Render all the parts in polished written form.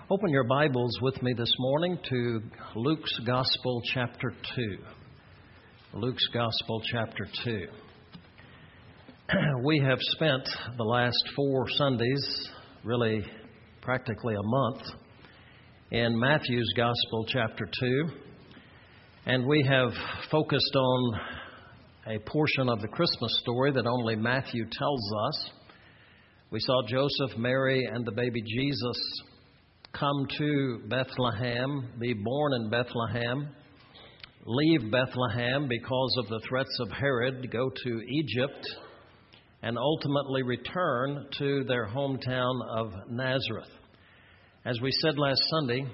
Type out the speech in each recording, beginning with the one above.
Open your Bibles with me this morning to Luke's Gospel, chapter 2. Luke's Gospel, chapter 2. We have spent the last 4 Sundays, really practically a month, in Matthew's Gospel, chapter 2. And we have focused on a portion of the Christmas story that only Matthew tells us. We saw Joseph, Mary, and the baby Jesus come to Bethlehem, be born in Bethlehem, leave Bethlehem because of the threats of Herod, go to Egypt, and ultimately return to their hometown of Nazareth. As we said last Sunday,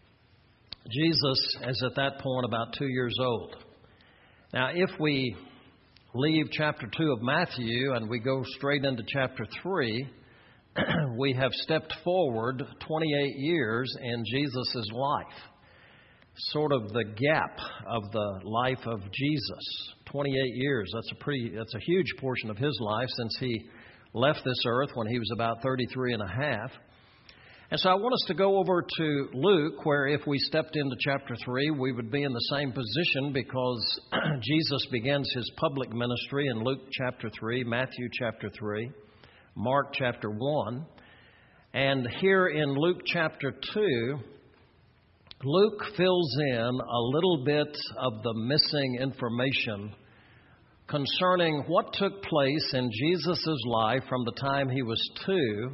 Jesus is at that point about 2 years old. Now, if we leave chapter 2 of Matthew and we go straight into chapter 3, we have stepped forward 28 years in Jesus' life. Sort of the gap of the life of Jesus. 28 years. That's a huge portion of his life since he left this earth when he was about 33 and a half. And so I want us to go over to Luke, where if we stepped into chapter 3, we would be in the same position because Jesus begins his public ministry in Luke chapter 3, Matthew chapter 3, Mark chapter 1. And here in Luke chapter 2, Luke fills in a little bit of the missing information concerning what took place in Jesus' life from the time he was 2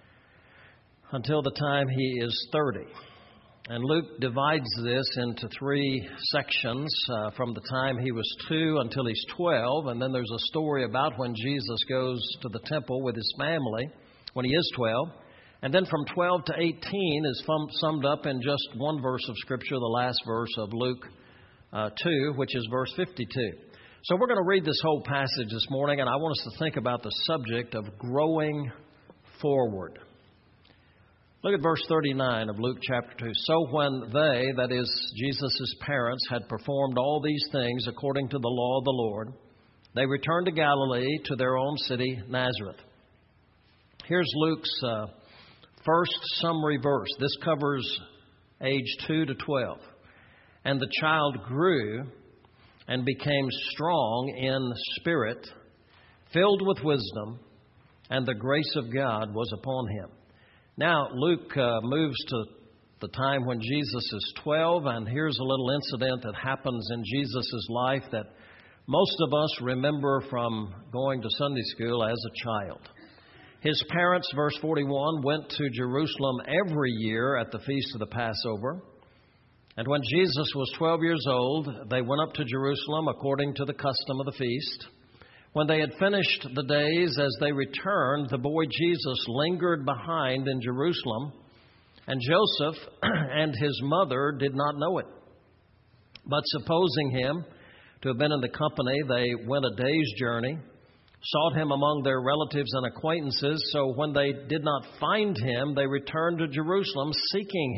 until the time he is 30. And Luke divides this into 3 sections from the time he was 2 until he's 12. And then there's a story about when Jesus goes to the temple with his family when he is 12. And then from 12 to 18 is summed up in just one verse of Scripture, the last verse of Luke 2, which is verse 52. So we're going to read this whole passage this morning, and I want us to think about the subject of growing forward. Look at verse 39 of Luke chapter 2. So when they, that is, Jesus' parents, had performed all these things according to the law of the Lord, they returned to Galilee to their own city, Nazareth. Here's Luke's first summary verse. This covers age 2 to 12. And the child grew and became strong in spirit, filled with wisdom, and the grace of God was upon him. Now, Luke moves to the time when Jesus is 12, and here's a little incident that happens in Jesus' life that most of us remember from going to Sunday school as a child. His parents, verse 41, went to Jerusalem every year at the feast of the Passover. And when Jesus was 12 years old, they went up to Jerusalem according to the custom of the feast. When they had finished the days, as they returned, the boy Jesus lingered behind in Jerusalem, and Joseph and his mother did not know it. But supposing him to have been in the company, they went a day's journey, sought him among their relatives and acquaintances. So when they did not find him, they returned to Jerusalem seeking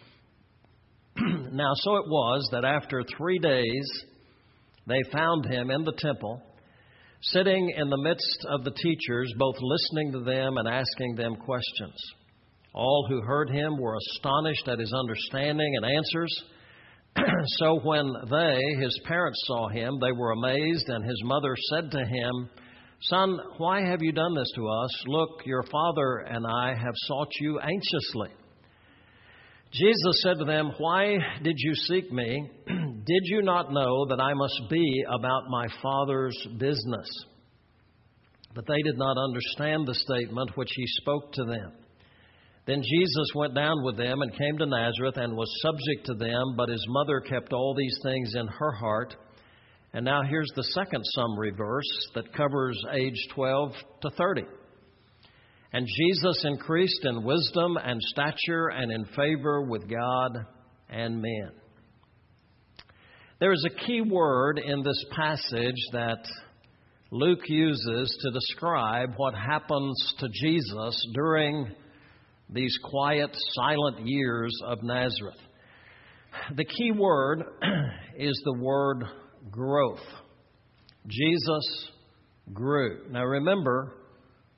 him. Now so it was that after 3 days they found him in the temple, sitting in the midst of the teachers, both listening to them and asking them questions. All who heard him were astonished at his understanding and answers. So when they, his parents, saw him, they were amazed, and his mother said to him, Son, why have you done this to us? Look, your father and I have sought you anxiously. Jesus said to them, Why did you seek me? Did you not know that I must be about my Father's business? But they did not understand the statement which he spoke to them. Then Jesus went down with them and came to Nazareth and was subject to them, but his mother kept all these things in her heart. And now here's the second summary verse that covers age 12 to 30. And Jesus increased in wisdom and stature and in favor with God and men. There is a key word in this passage that Luke uses to describe what happens to Jesus during these quiet, silent years of Nazareth. The key word is the word growth. Jesus grew. Now remember,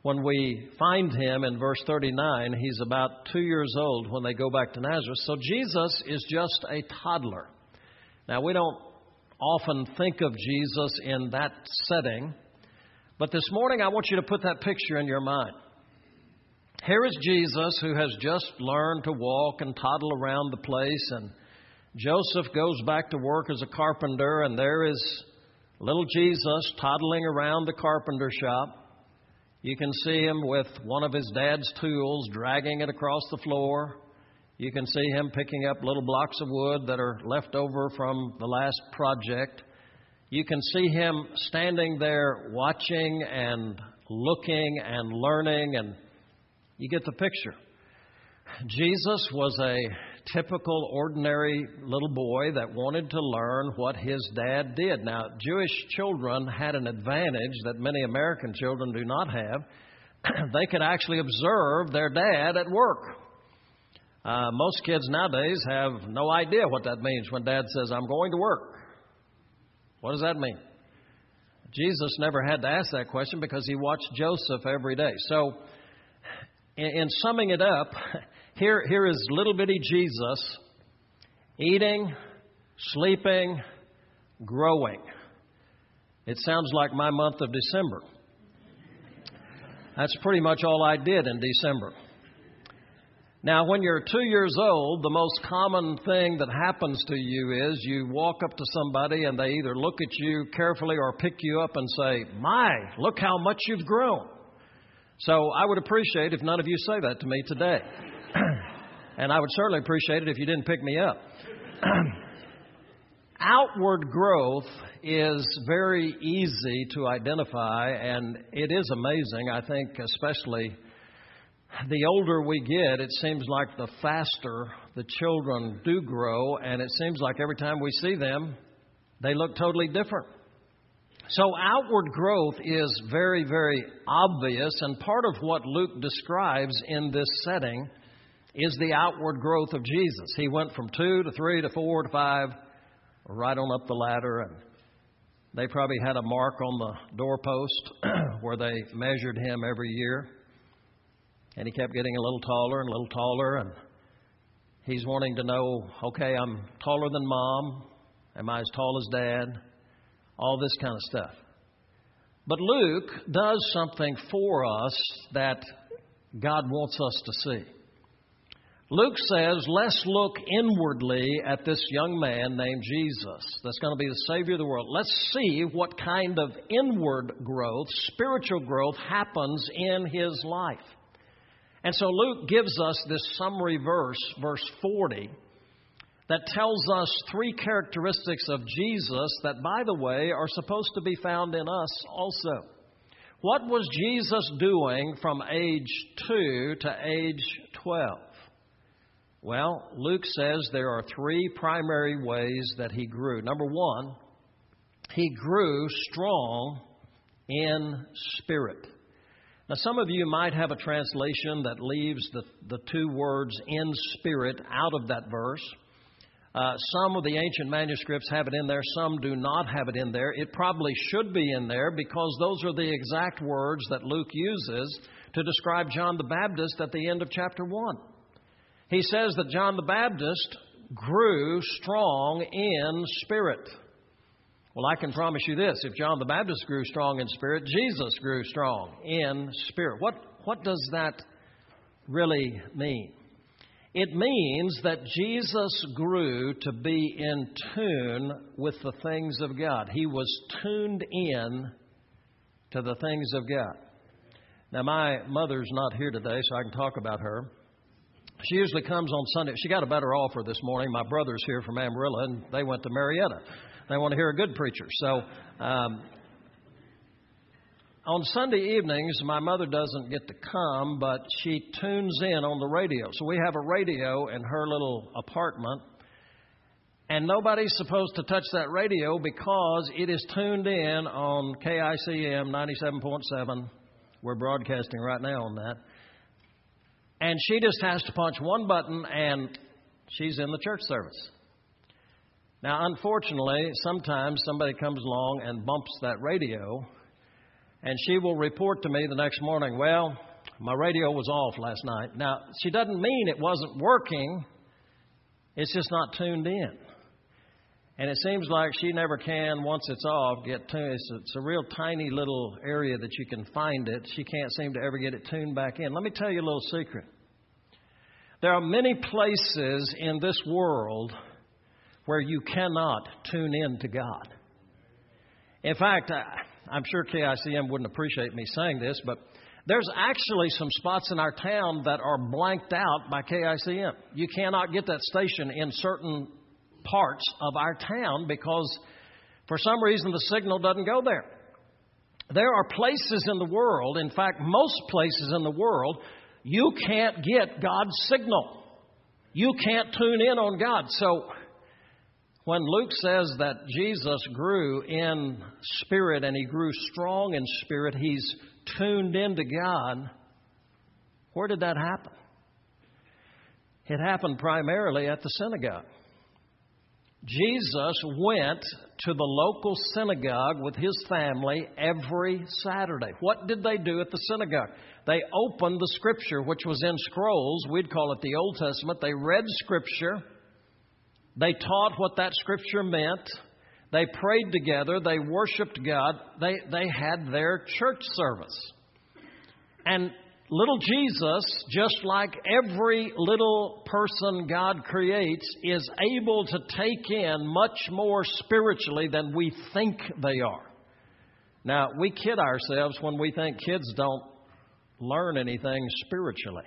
When we find him in verse 39, he's about 2 years old when they go back to Nazareth. So Jesus is just a toddler. Now, we don't often think of Jesus in that setting, but this morning I want you to put that picture in your mind. Here is Jesus who has just learned to walk and toddle around the place, and Joseph goes back to work as a carpenter, and there is little Jesus toddling around the carpenter shop. You can see him with one of his dad's tools, dragging it across the floor. You can see him picking up little blocks of wood that are left over from the last project. You can see him standing there watching and looking and learning, and you get the picture. Jesus was a typical, ordinary little boy that wanted to learn what his dad did. Now, Jewish children had an advantage that many American children do not have. They could actually observe their dad at work. Most kids nowadays have no idea what that means when dad says, "I'm going to work." What does that mean? Jesus never had to ask that question because he watched Joseph every day. So, in summing it up, here is little bitty Jesus eating, sleeping, growing. It sounds like my month of December. That's pretty much all I did in December. Now, when you're 2 years old, the most common thing that happens to you is you walk up to somebody and they either look at you carefully or pick you up and say, "My, look how much you've grown." So I would appreciate if none of you say that to me today. And I would certainly appreciate it if you didn't pick me up. Outward growth is very easy to identify, and it is amazing. I think especially the older we get, it seems like the faster the children do grow, and it seems like every time we see them, they look totally different. So outward growth is very, very obvious, and part of what Luke describes in this setting is the outward growth of Jesus. He went from 2 to 3 to 4 to 5, right on up the ladder, and they probably had a mark on the doorpost where they measured him every year. And he kept getting a little taller and a little taller, and he's wanting to know, okay, I'm taller than Mom. Am I as tall as Dad? All this kind of stuff. But Luke does something for us that God wants us to see. Luke says, let's look inwardly at this young man named Jesus that's going to be the Savior of the world. Let's see what kind of inward growth, spiritual growth happens in his life. And so Luke gives us this summary verse, verse 40, that tells us 3 characteristics of Jesus that, by the way, are supposed to be found in us also. What was Jesus doing from age 2 to age 12? Well, Luke says there are 3 primary ways that he grew. Number 1, he grew strong in spirit. Now, some of you might have a translation that leaves the 2 words "in spirit" out of that verse. Some of the ancient manuscripts have it in there. Some do not have it in there. It probably should be in there because those are the exact words that Luke uses to describe John the Baptist at the end of chapter 1. He says that John the Baptist grew strong in spirit. Well, I can promise you this. If John the Baptist grew strong in spirit, Jesus grew strong in spirit. What does that really mean? It means that Jesus grew to be in tune with the things of God. He was tuned in to the things of God. Now, my mother's not here today, so I can talk about her. She usually comes on Sunday. She got a better offer this morning. My brother's here from Amarillo, and they went to Marietta. They want to hear a good preacher. So on Sunday evenings, my mother doesn't get to come, but she tunes in on the radio. So we have a radio in her little apartment, and nobody's supposed to touch that radio because it is tuned in on KICM 97.7. We're broadcasting right now on that. And she just has to punch one button, and she's in the church service. Now, unfortunately, sometimes somebody comes along and bumps that radio, And she will report to me the next morning, well, my radio was off last night. Now, she doesn't mean it wasn't working. It's just not tuned in. And it seems like she never can, once it's off, get tuned. It's a real tiny little area that you can find it. She can't seem to ever get it tuned back in. Let me tell you a little secret. There are many places in this world where you cannot tune in to God. In fact, I'm sure KICM wouldn't appreciate me saying this, but there's actually some spots in our town that are blanked out by KICM. You cannot get that station in certain parts of our town because for some reason the signal doesn't go there. There are places in the world, in fact, most places in the world, you can't get God's signal. You can't tune in on God. So when Luke says that Jesus grew in spirit and he grew strong in spirit, he's tuned into God, where did that happen? It happened primarily at the synagogue. Jesus went to the local synagogue with his family every Saturday. What did they do at the synagogue? They opened the Scripture, which was in scrolls. We'd call it the Old Testament. They read Scripture. They taught what that Scripture meant. They prayed together. They worshiped God. They had their church service. And little Jesus, just like every little person God creates, is able to take in much more spiritually than we think they are. Now, we kid ourselves when we think kids don't learn anything spiritually.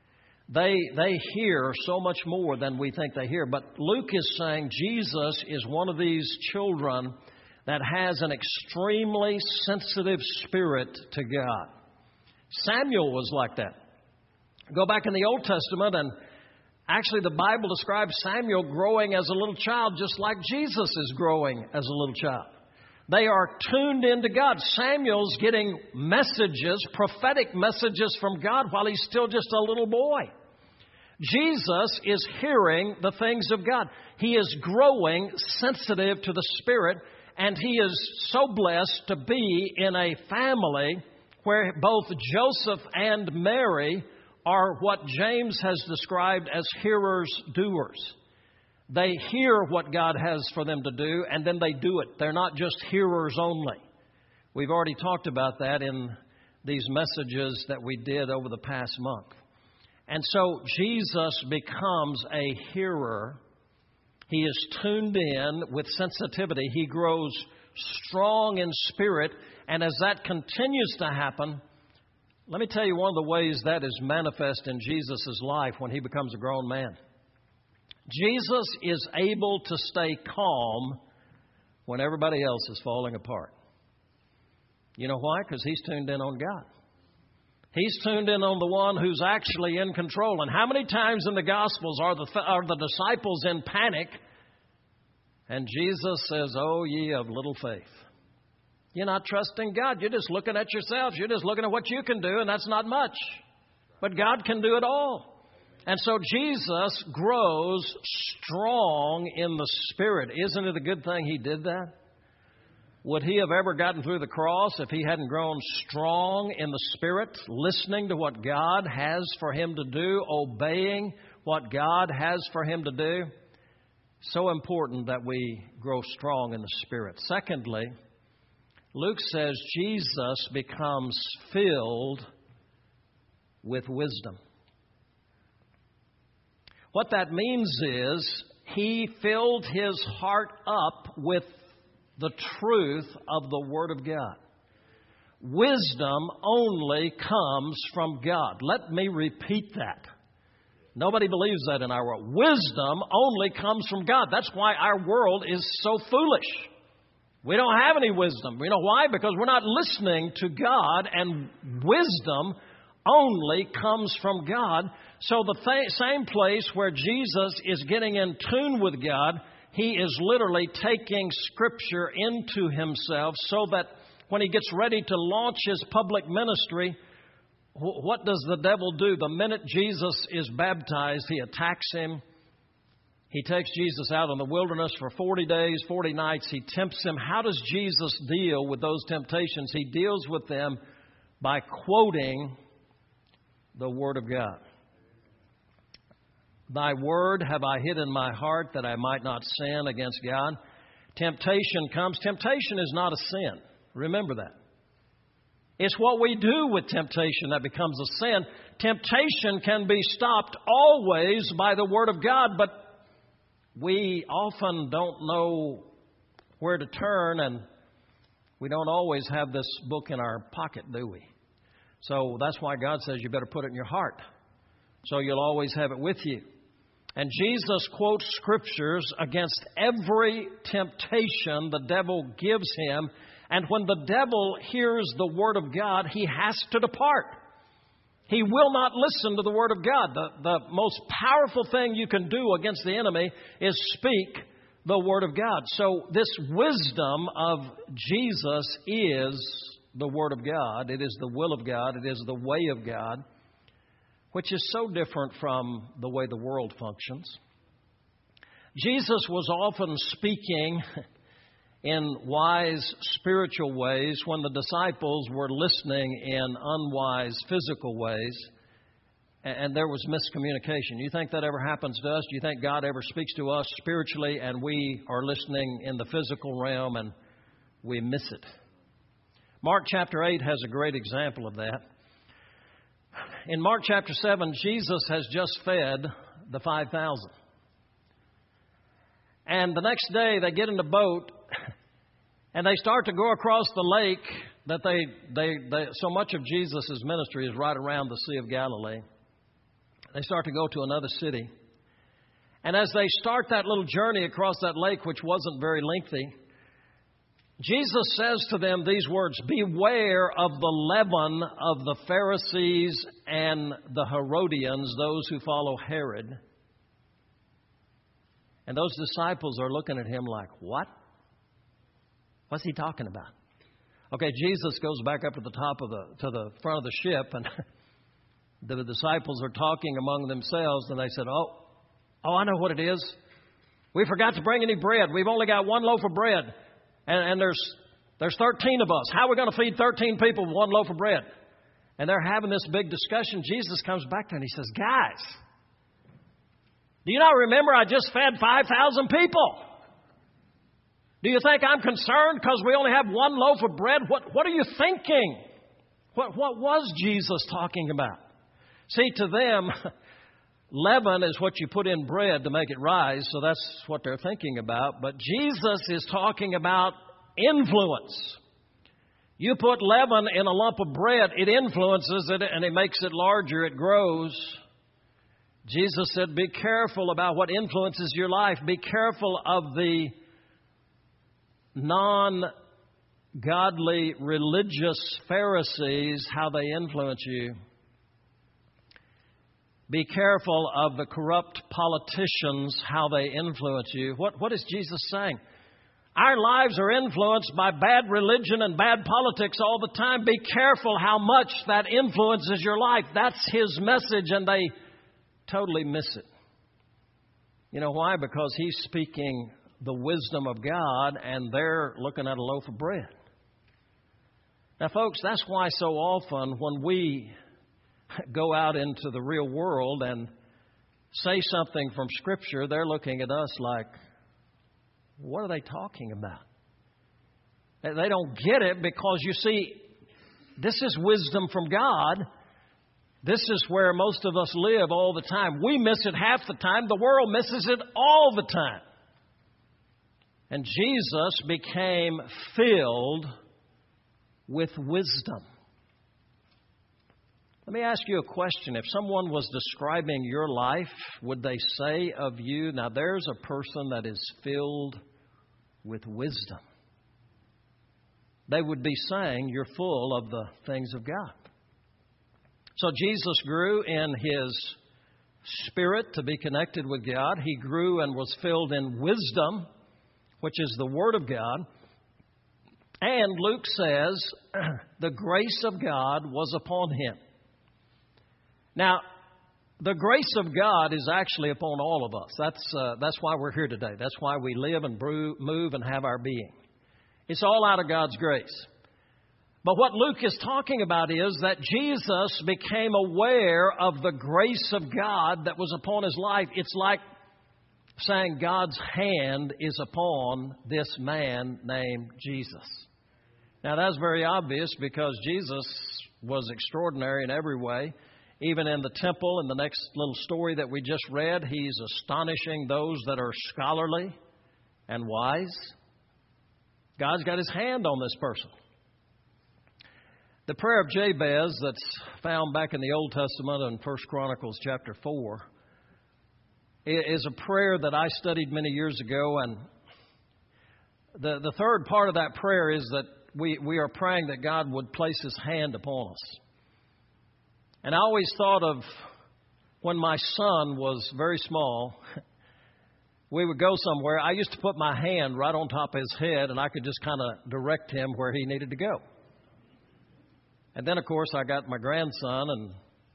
They hear so much more than we think they hear. But Luke is saying Jesus is one of these children that has an extremely sensitive spirit to God. Samuel was like that. Go back in the Old Testament, and actually the Bible describes Samuel growing as a little child just like Jesus is growing as a little child. They are tuned into God. Samuel's getting messages, prophetic messages from God while he's still just a little boy. Jesus is hearing the things of God. He is growing sensitive to the Spirit, and he is so blessed to be in a family where both Joseph and Mary are what James has described as hearers-doers. They hear what God has for them to do, and then they do it. They're not just hearers only. We've already talked about that in these messages that we did over the past month. And so Jesus becomes a hearer. He is tuned in with sensitivity. He grows strong in spirit. And as that continues to happen, let me tell you one of the ways that is manifest in Jesus' life when he becomes a grown man. Jesus is able to stay calm when everybody else is falling apart. You know why? Because he's tuned in on God. He's tuned in on the one who's actually in control. And how many times in the Gospels are the disciples in panic? And Jesus says, "Oh, ye of little faith." You're not trusting God. You're just looking at yourselves. You're just looking at what you can do, and that's not much. But God can do it all. And so Jesus grows strong in the Spirit. Isn't it a good thing he did that? Would he have ever gotten through the cross if he hadn't grown strong in the Spirit, listening to what God has for him to do, obeying what God has for him to do? So important that we grow strong in the Spirit. Secondly, Luke says Jesus becomes filled with wisdom. What that means is he filled his heart up with the truth of the Word of God. Wisdom only comes from God. Let me repeat that. Nobody believes that in our world. Wisdom only comes from God. That's why our world is so foolish. We don't have any wisdom. You know why? Because we're not listening to God, and wisdom only comes from God. So the same place where Jesus is getting in tune with God, he is literally taking Scripture into himself so that when he gets ready to launch his public ministry, what does the devil do? The minute Jesus is baptized, he attacks him. He takes Jesus out in the wilderness for 40 days, 40 nights. He tempts him. How does Jesus deal with those temptations? He deals with them by quoting the Word of God. Thy word have I hid in my heart that I might not sin against God. Temptation comes. Temptation is not a sin. Remember that. It's what we do with temptation that becomes a sin. Temptation can be stopped always by the Word of God, but we often don't know where to turn, and we don't always have this book in our pocket, do we? So that's why God says you better put it in your heart, so you'll always have it with you. And Jesus quotes scriptures against every temptation the devil gives him. And when the devil hears the Word of God, he has to depart. He will not listen to the Word of God. The most powerful thing you can do against the enemy is speak the Word of God. So this wisdom of Jesus is the Word of God. It is the will of God. It is the way of God, which is so different from the way the world functions. Jesus was often speaking in wise spiritual ways when the disciples were listening in unwise physical ways, and there was miscommunication. You think that ever happens to us? Do you think God ever speaks to us spiritually and we are listening in the physical realm and we miss it? Mark chapter 8 has a great example of that. In Mark chapter 7, Jesus has just fed the 5,000. And the next day they get in the boat and they start to go across the lake that so much of Jesus' ministry is right around the Sea of Galilee. They start to go to another city. And as they start that little journey across that lake, which wasn't very lengthy, Jesus says to them these words, beware of the leaven of the Pharisees and the Herodians, those who follow Herod. And those disciples are looking at him like, what? What's he talking about? Okay, Jesus goes back up to the front of the ship, and the disciples are talking among themselves, and they said, oh, I know what it is. We forgot to bring any bread. We've only got one loaf of bread. And there's 13 of us. How are we going to feed 13 people with one loaf of bread? And they're having this big discussion. Jesus comes back to them and he says, guys, do you not remember I just fed 5,000 people? Do you think I'm concerned because we only have one loaf of bread? What are you thinking? What was Jesus talking about? See, to them, leaven is what you put in bread to make it rise, so that's what they're thinking about. But Jesus is talking about influence. You put leaven in a lump of bread, it influences it and it makes it larger, it grows. Jesus said, be careful about what influences your life. Be careful of the non-godly religious Pharisees, how they influence you. Be careful of the corrupt politicians, how they influence you. What is Jesus saying? Our lives are influenced by bad religion and bad politics all the time. Be careful how much that influences your life. That's His message, and they totally miss it. You know why? Because He's speaking the wisdom of God, and they're looking at a loaf of bread. Now, folks, that's why so often when we go out into the real world and say something from Scripture, they're looking at us like, what are they talking about? They don't get it because, you see, this is wisdom from God. This is where most of us live all the time. We miss it half the time. The world misses it all the time. And Jesus became filled with wisdom. Let me ask you a question. If someone was describing your life, would they say of you, now there's a person that is filled with wisdom? They would be saying you're full of the things of God. So Jesus grew in His spirit to be connected with God. He grew and was filled in wisdom, which is the Word of God. And Luke says the grace of God was upon Him. Now, The grace of God is actually upon all of us. That's why we're here today. That's why we live and move and have our being. It's all out of God's grace. But what Luke is talking about is that Jesus became aware of the grace of God that was upon his life. It's like saying God's hand is upon this man named Jesus. Now that's very obvious because Jesus was extraordinary in every way. Even in the temple, in the next little story that we just read, he's astonishing those that are scholarly and wise. God's got his hand on this person. The prayer of Jabez that's found back in the Old Testament in 1 Chronicles chapter 4 is a prayer that I studied many years ago. And the third part of that prayer is that we are praying that God would place his hand upon us. And I always thought of when my son was very small, we would go somewhere. I used to put my hand right on top of his head and I could just kind of direct him where he needed to go. And then, of course, I got my grandson, and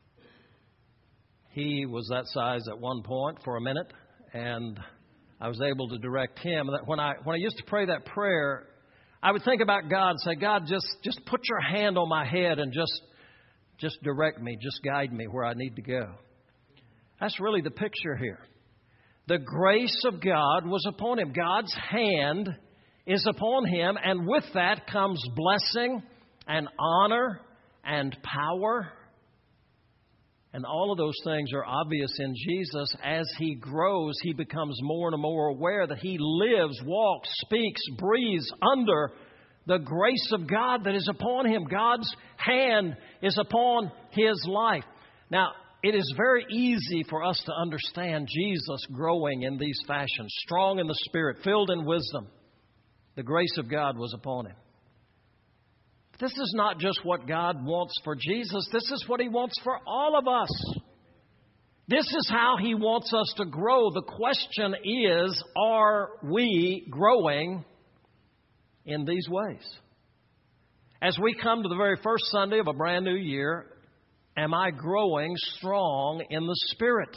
he was that size at one point for a minute, and I was able to direct him. When I used to pray that prayer, I would think about God and say, God, just put your hand on my head and just direct me, just guide me where I need to go. That's really the picture here. The grace of God was upon him. God's hand is upon him, and with that comes blessing and honor and power. And all of those things are obvious in Jesus. As he grows, he becomes more and more aware that he lives, walks, speaks, breathes under the grace of God that is upon him. God's hand is upon his life. Now, it is very easy for us to understand Jesus growing in these fashions, strong in the Spirit, filled in wisdom. The grace of God was upon him. This is not just what God wants for Jesus. This is what he wants for all of us. This is how he wants us to grow. The question is, are we growing in these ways? As we come to the very first Sunday of a brand new year, am I growing strong in the Spirit?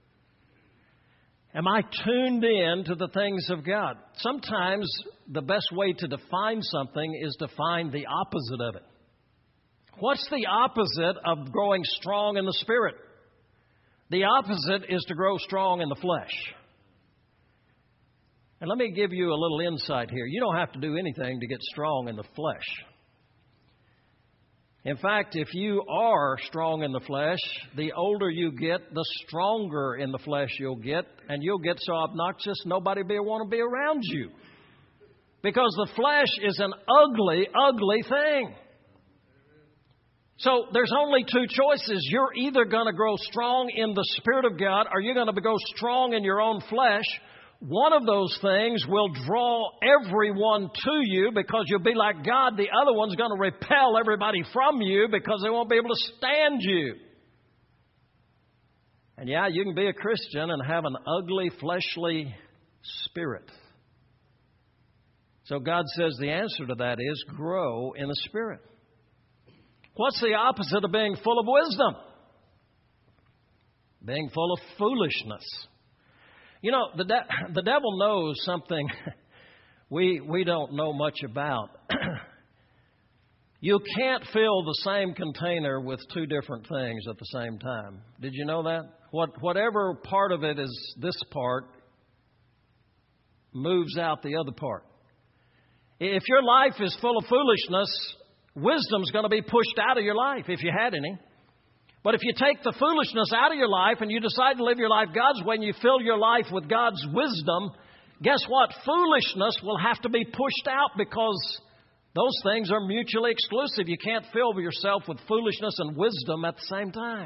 Am I tuned in to the things of God? Sometimes the best way to define something is to find the opposite of it. What's the opposite of growing strong in the Spirit? The opposite is to grow strong in the flesh. And let me give you a little insight here. You don't have to do anything to get strong in the flesh. In fact, if you are strong in the flesh, the older you get, the stronger in the flesh you'll get, and you'll get so obnoxious nobody will want to be around you. Because the flesh is an ugly, ugly thing. So there's only two choices. You're either going to grow strong in the Spirit of God, or you're going to go strong in your own flesh. One of those things will draw everyone to you because you'll be like God. The other one's going to repel everybody from you because they won't be able to stand you. And yeah, you can be a Christian and have an ugly, fleshly spirit. So God says the answer to that is grow in the Spirit. What's the opposite of being full of wisdom? Being full of foolishness. You know, the devil knows something we don't know much about. You can't fill the same container with two different things at the same time. Did you know that? Whatever part of it is this part moves out the other part. If your life is full of foolishness, wisdom's going to be pushed out of your life if you had any. But if you take the foolishness out of your life and you decide to live your life God's way and you fill your life with God's wisdom, guess what? Foolishness will have to be pushed out because those things are mutually exclusive. You can't fill yourself with foolishness and wisdom at the same time.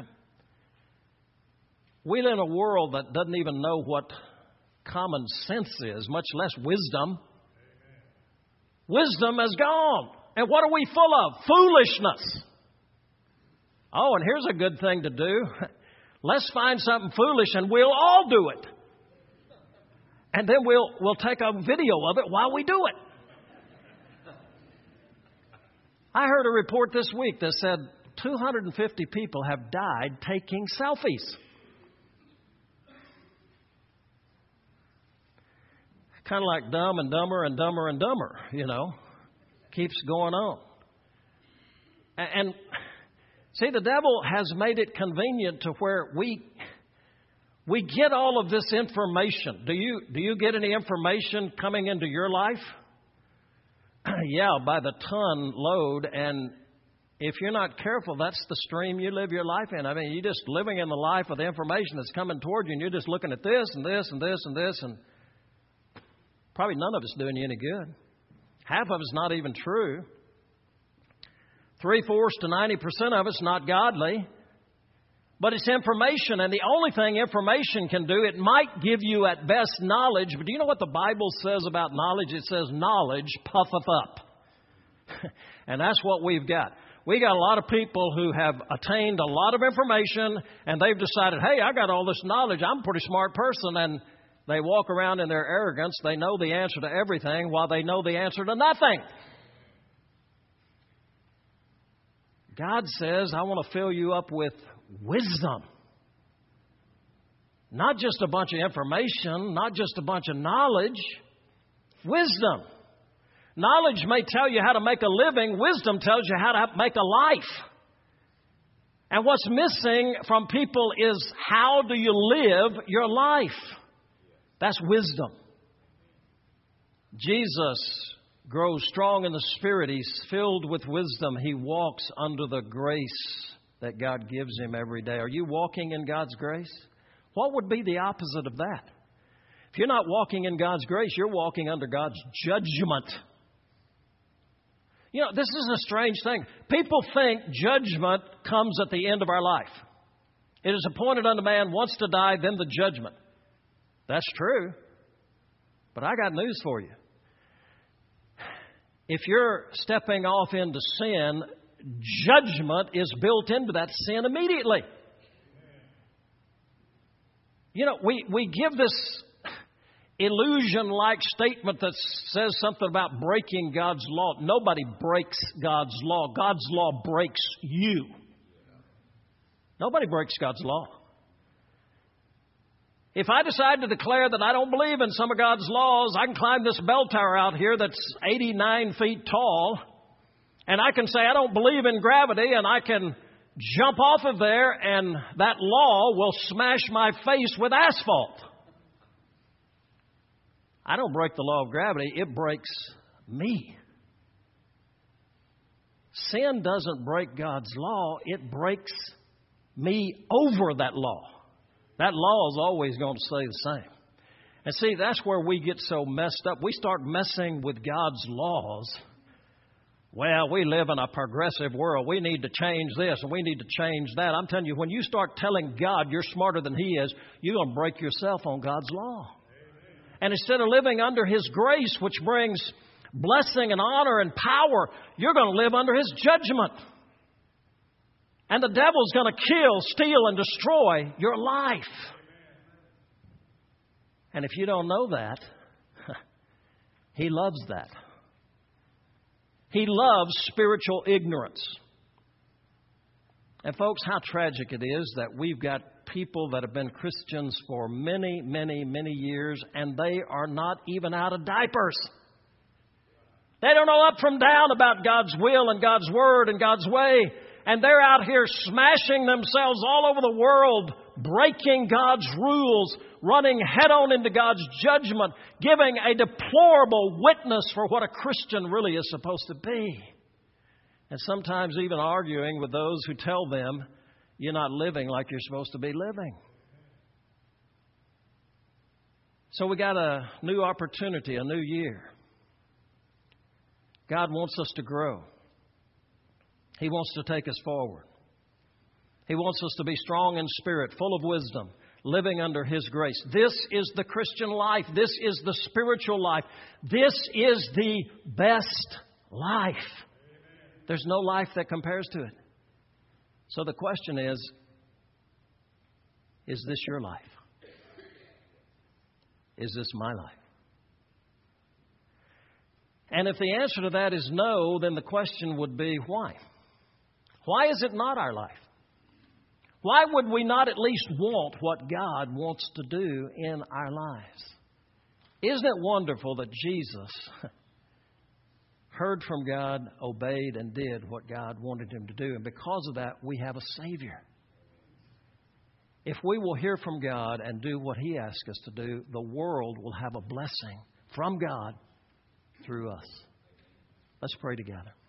We live in a world that doesn't even know what common sense is, much less wisdom. Wisdom is gone. And what are we full of? Foolishness. Oh, and here's a good thing to do. Let's find something foolish and we'll all do it. And then we'll take a video of it while we do it. I heard a report this week that said 250 people have died taking selfies. kind of like Dumb and Dumber and Dumber and Dumber, keeps going on. And see, the devil has made it convenient to where we get all of this information. Do you get any information coming into your life? Yeah, by the ton load. And if you're not careful, that's the stream you live your life in. I mean, you're just living in the life of the information that's coming toward you, and you're just looking at this and this and this and this, and probably none of it's doing you any good. Half of it's not even true. 3/4 to 90% of it's not godly. But it's information, and the only thing information can do, it might give you at best knowledge, but do you know what the Bible says about knowledge? It says knowledge puffeth up. And that's what we've got. We got a lot of people who have attained a lot of information, and they've decided, hey, I got all this knowledge, I'm a pretty smart person, and they walk around in their arrogance. They know the answer to everything while they know the answer to nothing. God says, I want to fill you up with wisdom. Not just a bunch of information, not just a bunch of knowledge. Wisdom. Knowledge may tell you how to make a living. Wisdom tells you how to make a life. And what's missing from people is, how do you live your life? That's wisdom. Jesus grows strong in the Spirit. He's filled with wisdom. He walks under the grace that God gives him every day. Are you walking in God's grace? What would be the opposite of that? If you're not walking in God's grace, you're walking under God's judgment. This is a strange thing. People think judgment comes at the end of our life. It is appointed unto man once to die, then the judgment. That's true. But I got news for you. If you're stepping off into sin, judgment is built into that sin immediately. We give this illusion-like statement that says something about breaking God's law. Nobody breaks God's law. God's law breaks you. Nobody breaks God's law. If I decide to declare that I don't believe in some of God's laws, I can climb this bell tower out here that's 89 feet tall, and I can say I don't believe in gravity, and I can jump off of there, and that law will smash my face with asphalt. I don't break the law of gravity. It breaks me. Sin doesn't break God's law. It breaks me over that law. That law is always going to stay the same. And see, that's where we get so messed up. We start messing with God's laws. Well, we live in a progressive world. We need to change this and we need to change that. I'm telling you, when you start telling God you're smarter than He is, you're going to break yourself on God's law. And instead of living under His grace, which brings blessing and honor and power, you're going to live under His judgment. And the devil's going to kill, steal, and destroy your life. And if you don't know that, he loves that. He loves spiritual ignorance. And folks, how tragic it is that we've got people that have been Christians for many, many, many years, and they are not even out of diapers. They don't know up from down about God's will and God's word and God's way. And they're out here smashing themselves all over the world, breaking God's rules, running head on into God's judgment, giving a deplorable witness for what a Christian really is supposed to be. And sometimes even arguing with those who tell them you're not living like you're supposed to be living. So we got a new opportunity, a new year. God wants us to grow. He wants to take us forward. He wants us to be strong in spirit, full of wisdom, living under His grace. This is the Christian life. This is the spiritual life. This is the best life. There's no life that compares to it. So the question is this your life? Is this my life? And if the answer to that is no, then the question would be why? Why is it not our life? Why would we not at least want what God wants to do in our lives? Isn't it wonderful that Jesus heard from God, obeyed, and did what God wanted him to do? And because of that, we have a Savior. If we will hear from God and do what He asks us to do, the world will have a blessing from God through us. Let's pray together.